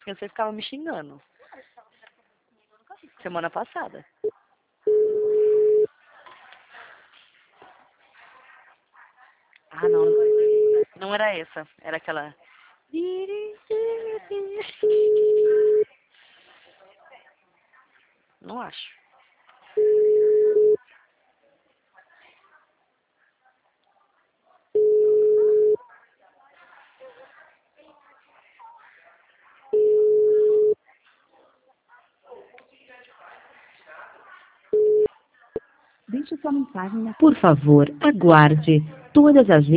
Porque você ficava me xingando. Semana passada. Ah, não. Não era essa. Era aquela... Não acho. Deixe sua mensagem. Por favor, aguarde. Todas as